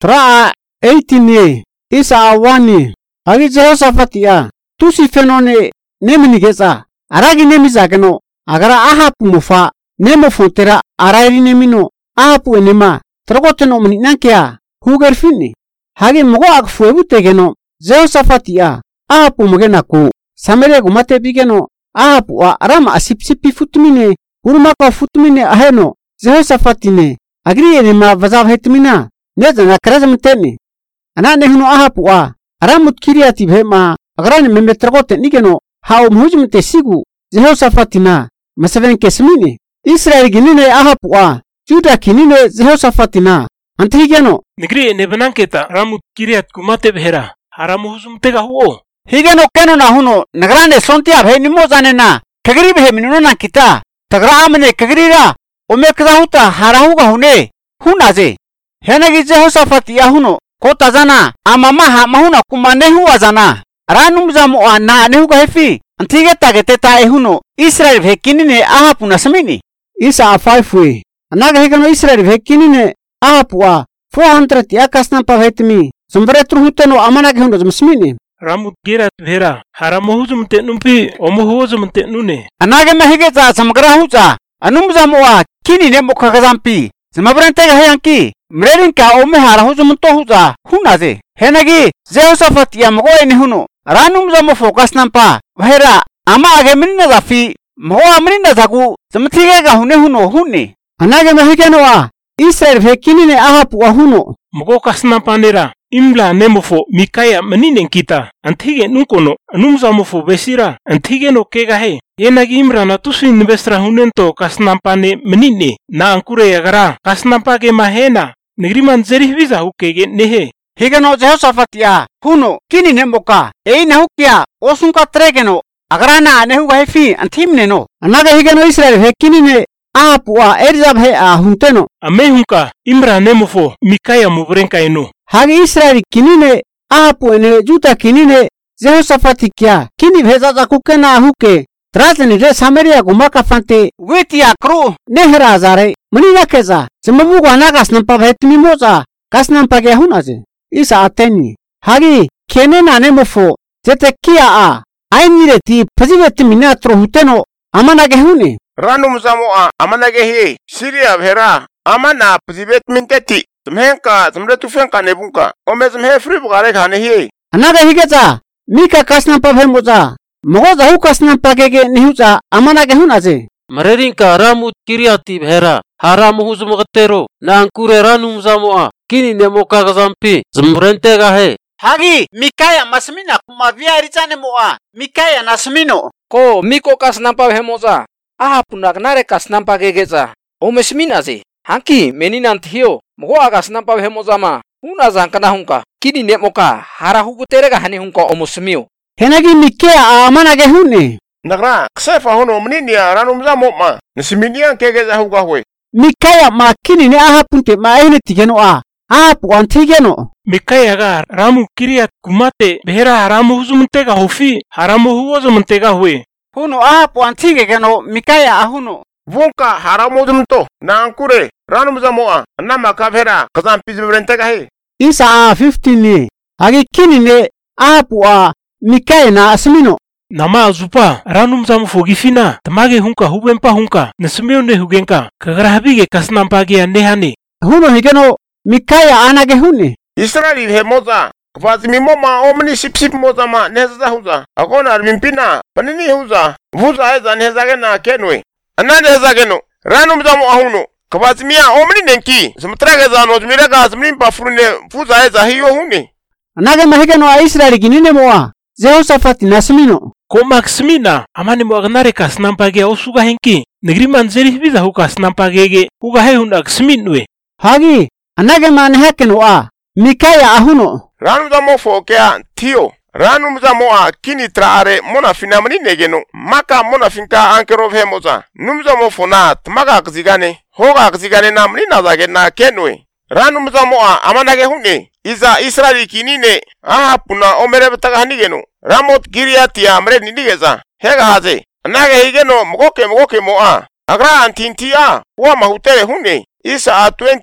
Tra 18 isa awani agi Jehoshaphat ya tusi fenone nemini geza aragi nemiza geno agara ahapu mufa nemo fontera arairi nemino ahapu enema tragoteno mani nankia huger finni hagi mogo akfu ebute geno Jehoshaphat ya ahapu mogena ku Samaria gumate bigeno ahapu wa arama asipsipi futmine urmaka futmine aheno Jehoshaphat ne agri enema vazav hetmina neza na karazamteni anane huno ahapu wa aramut kiriati bhema agrani memetragote nigeno hao mhujumte sigu Jehoshaphat na masaven kesmini Israel ginine ahapu wa Juda kinine Jehoshaphat na antigeno nigri nebananketa ramut kiriat kumate bhera haramu hujumte ga huo higeno keno na huno nagrane sontia bhe nimo zanena kagri bhe minuno na kita tagra amne kagrira omekda huta harahuga hune hunaze henagi Jehoshaphat ya huno kota zana amama ha mahuna kumane huwa zana ranum zamu ana nehuga hefi antige tagete ta ehuno Israel bhe kinine ahapu na samini isa afaifu anaga higeno Israel bhe kinine ahapu wa 400 yakasna pavetmi zumbretru huteno amana ge huno zmsmini ramut girat bhera haramu hujumte numpi omu hujumte nune anage mahige za samgra huza anum zamu wa kinine mukagazampi zmabrante ga hayanki mrerin ka ome hara hujumto huza hunaze henagi Jehoshaphat ya mogo ene huno ranum zamu focus nampa bhera ama age minna zafi mogo amrinna zagu zamtige ga hune huno hunne anage mahige no Israel bhe kinine ahapu wa huno mogo kasna panera imla nemofo mikaya maninen kita antige nunkono anumzamofo besira antige no kega he yenagi imra na tusin investra hunento kasnampane manine na ankure yagara kasnampage mahena nigriman zerih visa hukege nehe higeno Jehoshaphat ya huno kinine moka eina hukia osunka tregeno agrana nehuga hefi antimne no anaga higeno Israel he kinine ahapu wa erzab he hunteno amehunka imra nemofo mikaya mubrenka eno hagi Israel kinine ahapu ene Juda kinine Jehoshaphat kya kini bheza za kukena huke trazeni re Samaria gumaka fante wetia kru nehra zare manina keza zemabu gwana kasnampa bhetmi moza kasnampa ge hunaze isa ateni hagi kene nane mofo zete kia ainire ti phajibeti minatro huteno amana ge hune ranum zamoa amana ge he Syria bhera amana phajibet minteti tumhenka tumre tufenka nebunka omezum he free bugare khane hi anaga higeza mika kasnampa bhemoza mogo zahu kasnampa ge nihuza amana ge hunaze Marerinka ramut kiriati bhera haramu huzumgatero na ankure ranum zamoa kini nemoka gazampi zmrente ga he hagi mikaya masmina kuma viarizane moa mikaya nasmino ko miko kasnampa bhemoza ahapunak nare kasnampa gegeza omesmina ze hanki meninanthio mogo agasnampa bhemoza ma una zankana hunka kini nemoka harahuguterega hani hunka omosmio henagi mikaya amana ge hunne nagra ksefa hono mninia ranum zamoma nisiminia kege za huga hwe mikaya ma kini ne ahapunte ma ene tigeno ahapu antigeno mikaya ga ramu kiriat kumate bhera haramu hujumte ga hofi haramu hujumte ga hwe huno ahapu antigeno mikaya ahuno vunka haramudumto na ankure ranum zamoa nama kavera kazam pizbrente ga he isa 15 agi kini ne ahapu mikaya na asmino nama azupa ranum zamu fogifina tamage hunka hubempa hunka nasmeo ne hugenka kagrahabige kasnampage nehane huno higeno mikaya anage hunne Israeli he moza kvazimi moma omni sipsip moza ma neza huza akona mimpina panini huza vuza eza neza gena kenwe anane eza geno ranum zamu ahuno kvazimia omni nenki zumtrage za no zmiraga zmnim pafrune vuza eza hiyo hunne anage mahigeno Israeli ginine moa Jehoshaphat nasmino ko maxmina amane mo agnare kasnampage osuga henki nigriman zerih biza hu kasnampage uga he hun aksminwe hagi anage man hekeno mikaya ahuno ranum zamu fokea thio ranum zamu kini traare mona finamani negeno maka mona finka ankero vemoza num zamu fona tmaga kzigane hoga kzigane namni nazage na kenwe ranum zamu amanage hunne iza Israeli kinine puna omere betaga hanigeno ramot giriati amre ninigeza hega haze anage higeno mogoke moa agra antintia wa mahutere hunne isa 20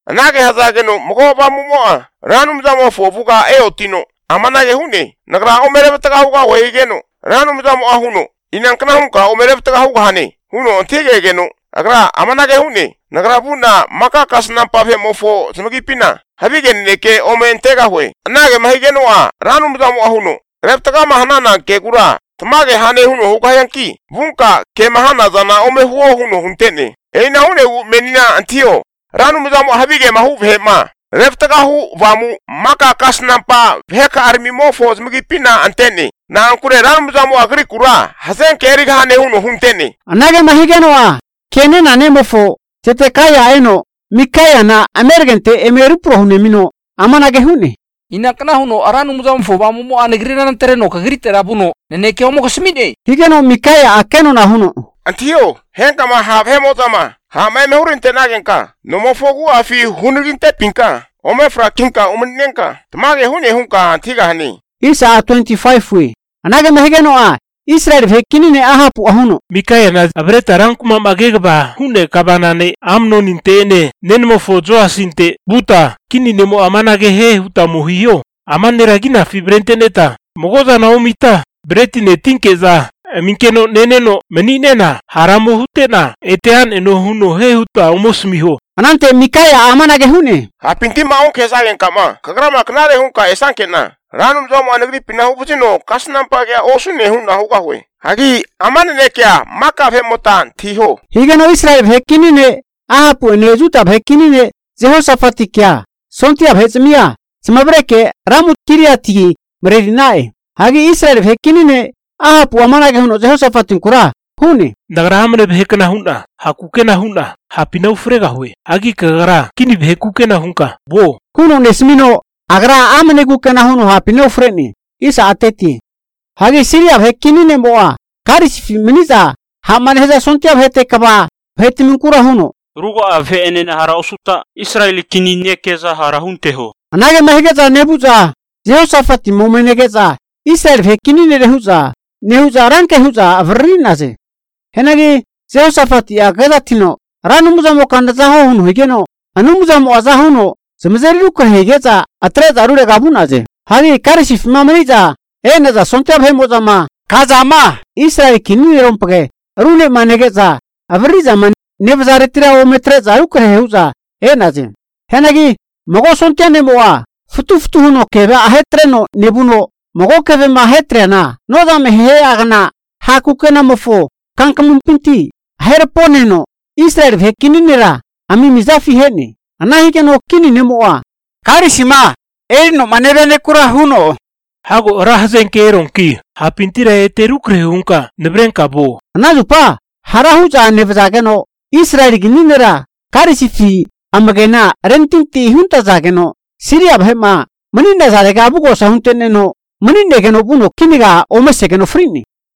Anake hazageno moko ba mumoa. Ranum zamo fofuka eotino. Amanage hune. Nagra omerebtaga huga weigeno. Ranum zamo ahuno. Inankana hunka omerebtaga huga hane. Huno ontige geno. Agra amanage hune. Nagra buna maka kasnampa fe mofo smagipina. Habigen neke omentega hwe. Anage mahigeno a. Ranum zamo ahuno. Reptaga mahanana kegura. Tamage hane huno hukayanki. Bunka ke mahana zana ome huo huno huntene. Eina hune menina antio. Ranum zamo habige mahu vema. Reptaga hu vamu maka kasnampa veka armi mofo smagipina antene. Na ankure ranum zamo agri kura. Hasen keriga hane huno huntene. Anage mahigeno a. Kene na nemofo. Tete kaya eno. Mikaya na Amerikante emerupro hune mino. Amanage hune. Inakana huno aranum zamo fo ba mumo anegrina nan tereno kagritera buno. Neneke omo kasmide. Higeno Mikaya akeno na huno. Antio, henka ma have hemotama. Ha mai mehurinte nagenka. No mo fogu afi hunurinte pinka. Ome fra kinka umunenka. Tamage hune hunka antiga hani. Isa 25 we. Anage mahigeno a. Israel vekinine ahapu ahuno. Mikaya na abreta rankuma magegba hune kabanane amno nintene nenmo fojo asinte buta kini nemo amanage he hutamuhiyo amanera gina fibrenteneta mogoza na omita bretine tinkeza minkeno neneno meninena haramu hutena etean eno huno he huta omosmiho. Anante Mikaya amanage hune. Ha pinti maung kesagen kama. Kagrama knare hunka esankena. Ranum zomo anagri pinahu butino kasnampa kya osune hunna huka hwe. Hagi amane kya maka femotan thiho. Higeno Israel vekinine ahapu enejuta vekinine Jehoshaphat kya sontia vechmia smabreke ramut kiriati mrerinae. Hagi Israel vekinine ahapu amanage huno Jehoshaphat kura hune. Dagra hamre behekana hunna hakukena hunna hapina ufrega hwe. Hagi kagara kini behekukena hunka bo. Huno nesmino agra amene kukena huno hapina ufreni. Isa ateti. Hagi Syria vekinine moa karisifi miniza hamane heza sontia vete kaba vetimin kura huno. Rugo ave enene hara osuta Israeli kini nekeza hara hunteho. Anage mahigeza nebuza Jehoshaphat momenegeza Israel vekinine rehuza nehuza ranke huza avrinaze. Henagi Jehoshaphat ya geza tino ranumuza mokandaza huno higeno anumuza moaza huno semzeri kura higeza atreza arure gabunaze. Hagi karisifi mamaniza enaza sontia vemoza ma kazama Israel kinine rompage rune manegeza avriza man nevzaretira o metreza ukre heuza enaze. Henagi mogo sontia nemoa futu huno kebe ahetreno nebuno mogo kebe ma hetrena noda mehe agna hakukena mofo kankamumpinti herponeno Israel vekininera ami mizafi hene anahikeno kinine moa karishima erino manerene kura huno. Hago rahazen keronki hapintira eterukre hunka nebrenka bo. Anazupa harahuza nevzageno Israel gininera karisifi amagena rentinti hunta zageno Syria bhema maninda zarega bugo sahunteneno manindegeno buno kiniga omesegeno frini.